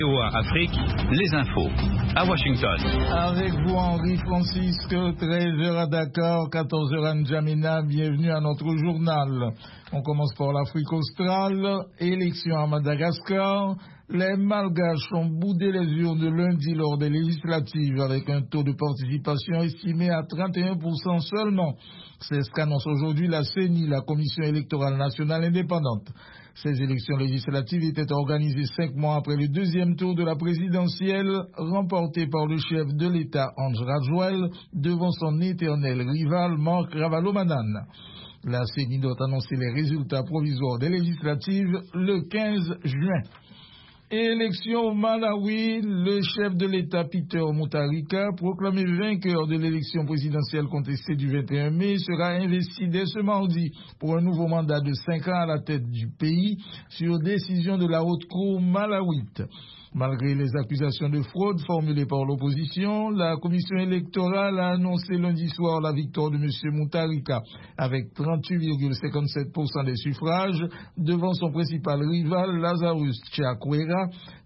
VOA Afrique, les infos, à Washington. Avec vous Henri Francisque, 13h à Dakar, 14h à N'Djamena, bienvenue à notre journal. On commence par l'Afrique australe, élection à Madagascar. Les Malgaches ont boudé les urnes de lundi lors des législatives avec un taux de participation estimé à 31% seulement. C'est ce qu'annonce aujourd'hui la CENI, la Commission électorale nationale indépendante. Ces élections législatives étaient organisées 5 mois après le deuxième tour de la présidentielle, remporté par le chef de l'État, Andry Rajoelina, devant son éternel rival, Marc Ravalomanana. La CENI doit annoncer les résultats provisoires des législatives le 15 juin. Élection au Malawi, le chef de l'État Peter Mutharika, proclamé vainqueur de l'élection présidentielle contestée du 21 mai, sera investi dès ce mardi pour un nouveau mandat de 5 ans à la tête du pays sur décision de la haute cour malawite. Malgré les accusations de fraude formulées par l'opposition, la commission électorale a annoncé lundi soir la victoire de M. Mutharika avec 38,57% des suffrages devant son principal rival Lazarus Chakwera,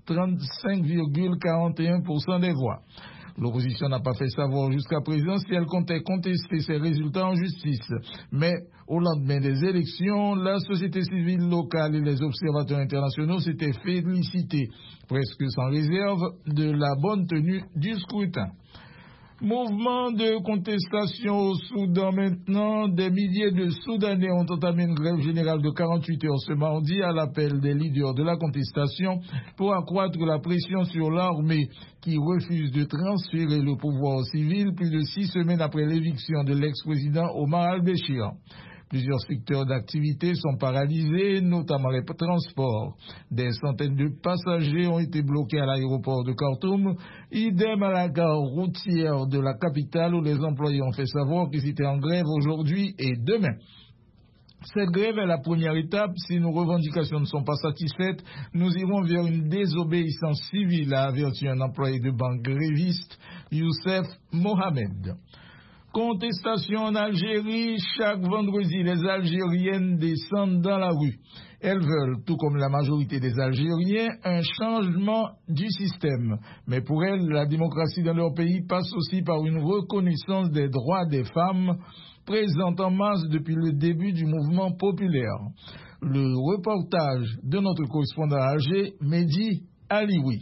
35,41% des voix. L'opposition n'a pas fait savoir jusqu'à présent si elle comptait contester ces résultats en justice. Mais au lendemain des élections, la société civile locale et les observateurs internationaux s'étaient félicités, presque sans réserve, de la bonne tenue du scrutin. Mouvement de contestation au Soudan maintenant. Des milliers de Soudanais ont entamé une grève générale de 48 heures ce mardi à l'appel des leaders de la contestation pour accroître la pression sur l'armée qui refuse de transférer le pouvoir civil plus de 6 semaines après l'éviction de l'ex-président Omar al-Béchir. Plusieurs secteurs d'activité sont paralysés, notamment les transports. Des centaines de passagers ont été bloqués à l'aéroport de Khartoum, idem à la gare routière de la capitale où les employés ont fait savoir qu'ils étaient en grève aujourd'hui et demain. Cette grève est la première étape. Si nos revendications ne sont pas satisfaites, nous irons vers une désobéissance civile, a averti un employé de banque gréviste, Youssef Mohamed. Contestation en Algérie, chaque vendredi, les Algériennes descendent dans la rue. Elles veulent, tout comme la majorité des Algériens, un changement du système. Mais pour elles, la démocratie dans leur pays passe aussi par une reconnaissance des droits des femmes, présente en masse depuis le début du mouvement populaire. Le reportage de notre correspondant à Alger, Mehdi Alioui.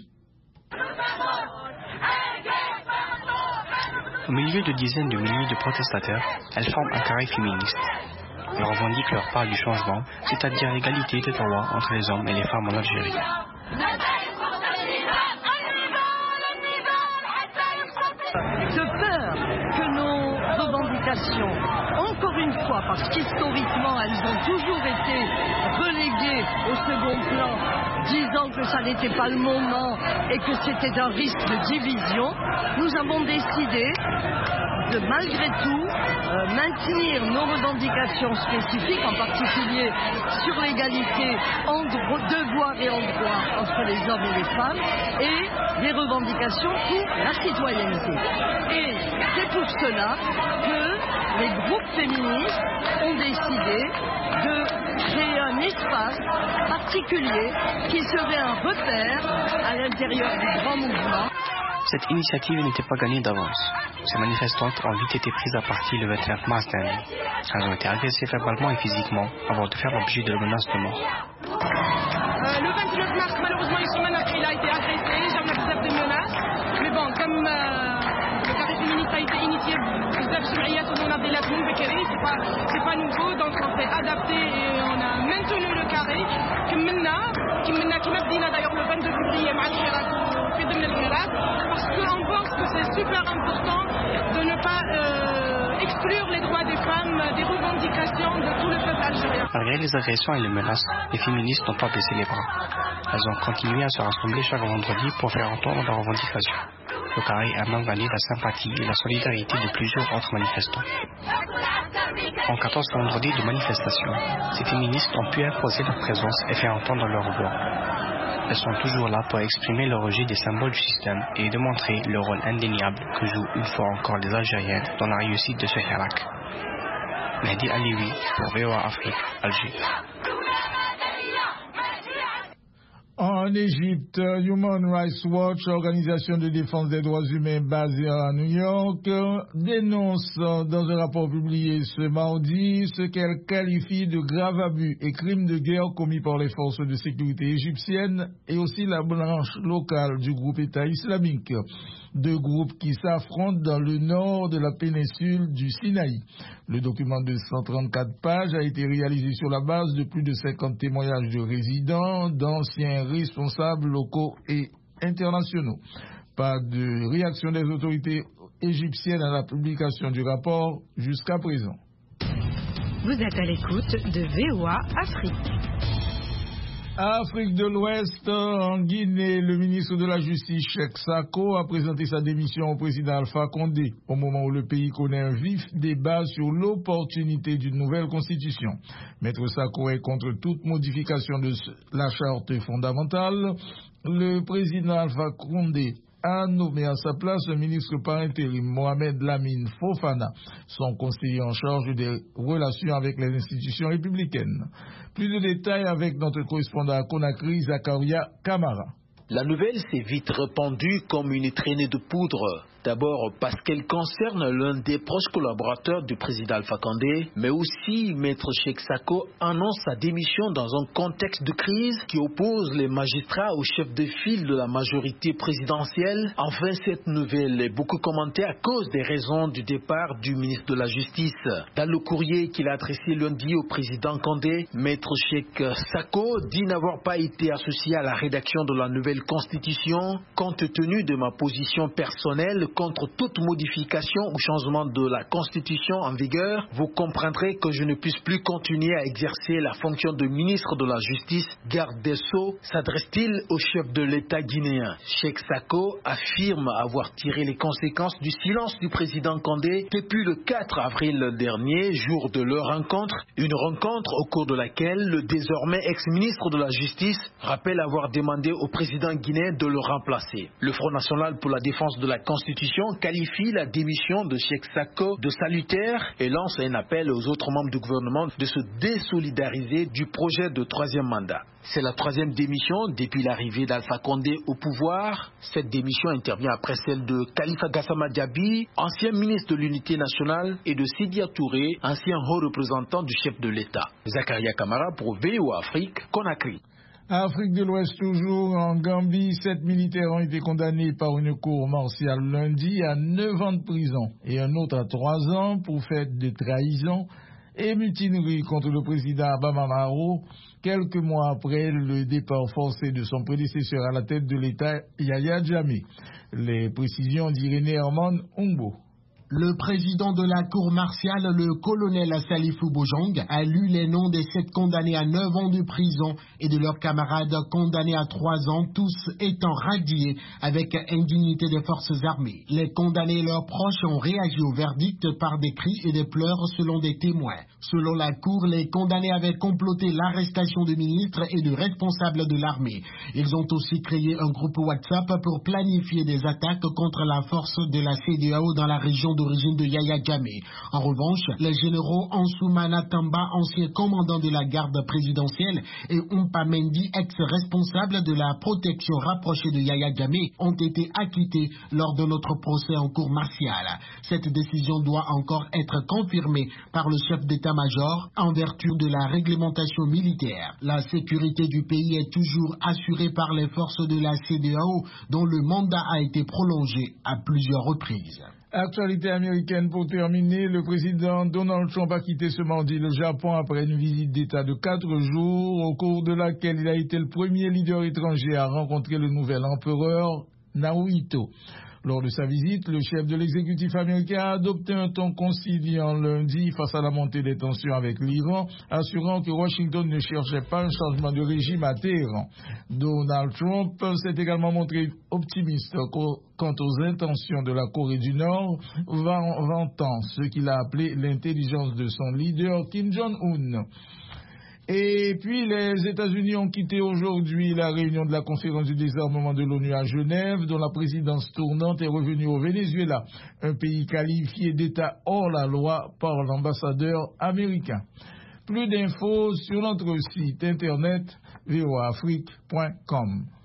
Au milieu de dizaines de milliers de protestataires, elles forment un carré féministe. Elles revendiquent leur part du changement, c'est-à-dire l'égalité des droits entre les hommes et les femmes en Algérie. De peur que nos revendications, encore une fois, parce qu'historiquement elles ont toujours été reléguées au second plan, disant que ça n'était pas le moment et que c'était un risque de division, nous avons décidé de malgré tout maintenir nos revendications spécifiques, en particulier sur l'égalité en devoir et en droit entre les hommes et les femmes, et des revendications pour la citoyenneté. Et c'est pour cela que les groupes féministes ont décidé de créer un espace particulier qui serait un repère à l'intérieur du grand mouvement. Cette initiative n'était pas gagnée d'avance. Ces manifestantes ont vite été prises à partie le 29 mars dernier. Elles ont été agressées verbalement et physiquement avant de faire l'objet de menaces de mort. Le 29 mars, malheureusement, il a été agressé, j'ai eu bzaf de menaces. Mais bon, comme le carré féministe a été initié, bzaf Chouïat, on a des lacunes, c'est pas nouveau, donc on s'est adapté et on a maintenu le carré. Qui m'a dit d'ailleurs le 22 février, parce qu'on pense que c'est super important de ne pas exclure les droits des femmes des revendications de tout le peuple algérien. Malgré les agressions et les menaces, les féministes n'ont pas baissé les bras. Elles ont continué à se rassembler chaque vendredi pour faire entendre leurs revendications. Le carré a même gagné la sympathie et la solidarité de plusieurs autres manifestants. En 14 vendredis de manifestation, ces féministes ont pu imposer leur présence et faire entendre leur voix. Elles sont toujours là pour exprimer leur rejet des symboles du système et démontrer le rôle indéniable que jouent une fois encore les Algériennes dans la réussite de ce hirak. Mehdi Alioui pour VOA Afrique, Alger. En En Égypte, Human Rights Watch, organisation de défense des droits humains basée à New York, dénonce dans un rapport publié ce mardi ce qu'elle qualifie de graves abus et crimes de guerre commis par les forces de sécurité égyptiennes et aussi la branche locale du groupe État islamique. Deux groupes qui s'affrontent dans le nord de la péninsule du Sinaï. Le document de 134 pages a été réalisé sur la base de plus de 50 témoignages de résidents, d'anciens responsables locaux et internationaux. Pas de réaction des autorités égyptiennes à la publication du rapport jusqu'à présent. Vous êtes à l'écoute de VOA Afrique. Afrique de l'Ouest, en Guinée, le ministre de la Justice, Cheikh Sako, a présenté sa démission au président Alpha Condé, au moment où le pays connaît un vif débat sur l'opportunité d'une nouvelle constitution. Maître Sako est contre toute modification de la charte fondamentale. Le président Alpha Condé a nommé à sa place un ministre par intérim, Mohamed Lamine Fofana, son conseiller en charge des relations avec les institutions républicaines. Plus de détails avec notre correspondant à Conakry, Zakaria Kamara. La nouvelle s'est vite répandue comme une traînée de poudre. D'abord parce qu'elle concerne l'un des proches collaborateurs du président Alpha Condé, mais aussi Maître Cheikh Sako annonce sa démission dans un contexte de crise qui oppose les magistrats au chef de file de la majorité présidentielle. Enfin, cette nouvelle est beaucoup commentée à cause des raisons du départ du ministre de la Justice. Dans le courrier qu'il a adressé lundi au président Condé, Maître Cheikh Sako dit n'avoir pas été associé à la rédaction de la nouvelle constitution compte tenu de ma position personnelle contre toute modification ou changement de la constitution en vigueur. Vous comprendrez que je ne puisse plus continuer à exercer la fonction de ministre de la Justice, garde des Sceaux, s'adresse-t-il au chef de l'État guinéen. Cheikh Sako affirme avoir tiré les conséquences du silence du président Condé depuis le 4 avril dernier, jour de leur rencontre, une rencontre au cours de laquelle le désormais ex-ministre de la Justice rappelle avoir demandé au président guinéen de le remplacer. Le Front National pour la défense de la Constitution qualifie la démission de Cheikh Sako de salutaire et lance un appel aux autres membres du gouvernement de se désolidariser du projet de troisième mandat. C'est la troisième démission depuis l'arrivée d'Alpha Condé au pouvoir. Cette démission intervient après celle de Khalifa Gassama Diaby, ancien ministre de l'Unité nationale, et de Sidia Touré, ancien haut représentant du chef de l'État. Zakaria Kamara pour VOA Afrique, Conakry. Afrique de l'Ouest toujours, en Gambie, 7 militaires ont été condamnés par une cour martiale lundi à 9 ans de prison et un autre à 3 ans pour fait de trahison et mutinerie contre le président Adama Barrow, quelques mois après le départ forcé de son prédécesseur à la tête de l'État, Yahya Jammeh. Les précisions d'Irénée Herman Umbo. Le président de la cour martiale, le colonel Salifou Bojang, a lu les noms des 7 condamnés à 9 ans de prison et de leurs camarades condamnés à 3 ans, tous étant radiés avec indignité des forces armées. Les condamnés et leurs proches ont réagi au verdict par des cris et des pleurs selon des témoins. Selon la cour, les condamnés avaient comploté l'arrestation de ministres et de responsables de l'armée. Ils ont aussi créé un groupe WhatsApp pour planifier des attaques contre la force de la CEDEAO dans la région d'origine de Yahya Jammeh. En revanche, les généraux Ansoumana Tamba, ancien commandant de la garde présidentielle, et Oumpa Mendy, ex-responsable de la protection rapprochée de Yahya Jammeh, ont été acquittés lors de notre procès en cour martiale. Cette décision doit encore être confirmée par le chef d'état-major en vertu de la réglementation militaire. La sécurité du pays est toujours assurée par les forces de la CEDEAO, dont le mandat a été prolongé à plusieurs reprises. Actualité américaine pour terminer, le président Donald Trump a quitté ce mardi le Japon après une visite d'État de 4 jours, au cours de laquelle il a été le premier leader étranger à rencontrer le nouvel empereur Naruhito. Lors de sa visite, le chef de l'exécutif américain a adopté un ton conciliant lundi face à la montée des tensions avec l'Iran, assurant que Washington ne cherchait pas un changement de régime à Téhéran. Donald Trump s'est également montré optimiste quant aux intentions de la Corée du Nord, vantant ce qu'il a appelé l'intelligence de son leader Kim Jong-un. Et puis les États-Unis ont quitté aujourd'hui la réunion de la conférence du désarmement de l'ONU à Genève, dont la présidence tournante est revenue au Venezuela, un pays qualifié d'État hors la loi par l'ambassadeur américain. Plus d'infos sur notre site internet voaafrique.com.